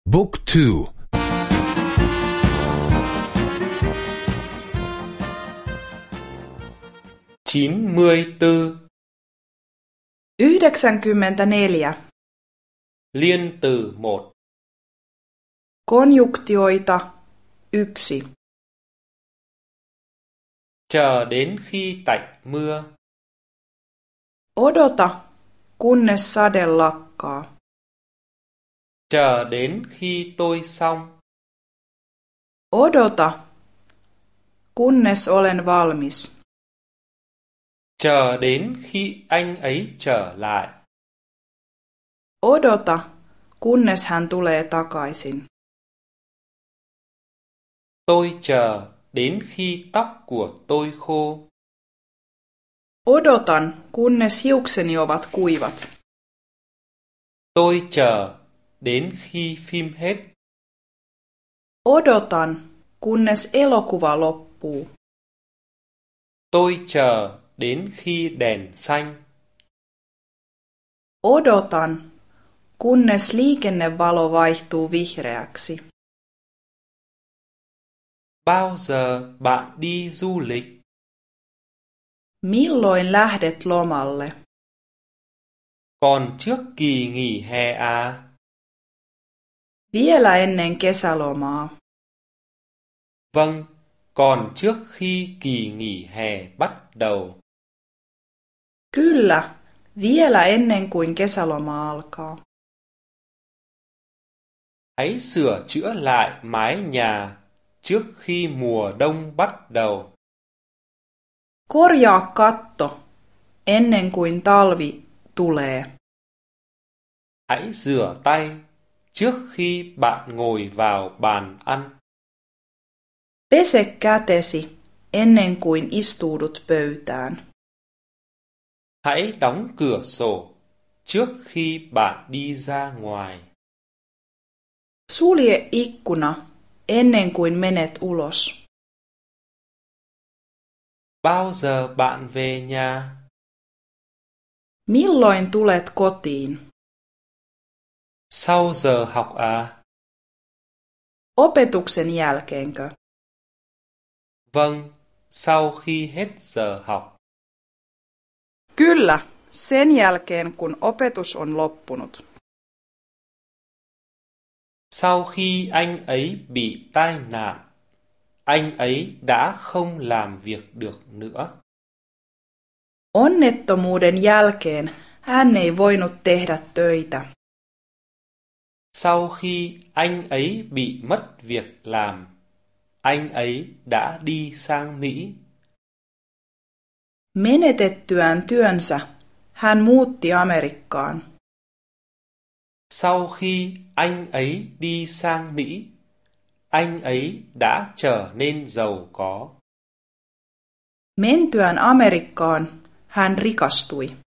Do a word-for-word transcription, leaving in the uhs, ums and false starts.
Book two. chín mươi tư. yhdeksänkymmentäneljä. Liên từ một. Konjuktioita yksi. Chờ đến khi tạnh mưa. Odota, kunnes sade lakkaa. Chờ đến khi tôi xong. Odota, kunnes olen valmis. Chờ đến khi anh ấy trở lại. Odota, kunnes hän tulee takaisin. Tôi chờ đến khi tóc của tôi khô. Odotan, kunnes hiukseni ovat kuivat. Tôi chờ đến khi phim hết. Odotan, kunnes elokuva loppuu. Tôi chờ đến khi đèn xanh. Odotan, kunnes liikennevalo vaihtuu vihreäksi. Bao giờ bạn đi du lịch? Milloin lähdet lomalle? Còn trước kỳ nghỉ hè à? Vielä ennen kesälomaa. Vâng, còn trước khi kỳ nghỉ hè bắt đầu. Kyllä, vielä ennen kuin kesäloma alkaa. Hãy sửa chữa lại mái nhà trước khi mùa đông bắt đầu. Korjaa katto ennen kuin talvi tulee. Hãy rửa tay trước khi bạn ngồi vào bàn ăn. Pese kätesi ennen kuin istuudut pöytään. Hãy đóng cửa sổ trước khi bạn đi ra ngoài. Sulje ikkuna ennen kuin menet ulos. Bao giờ bạn về nhà? Milloin tulet kotiin? Sau giờ học à? Opetuksen jälkeenkö? Vâng, sau khi hết giờ học. Kyllä, sen jälkeen kun opetus on loppunut. Sau khi anh ấy bị tai nạn, anh ấy đã không làm việc được nữa. Onnettomuuden jälkeen hän ei voinut tehdä töitä. Sau khi anh ấy bị mất việc làm, anh ấy đã đi sang Mỹ. Menetettyään työnsä hän muutti Amerikkaan. Sau khi anh ấy đi sang Mỹ, anh ấy đã trở nên giàu có. Mentyään Amerikkaan hän rikastui.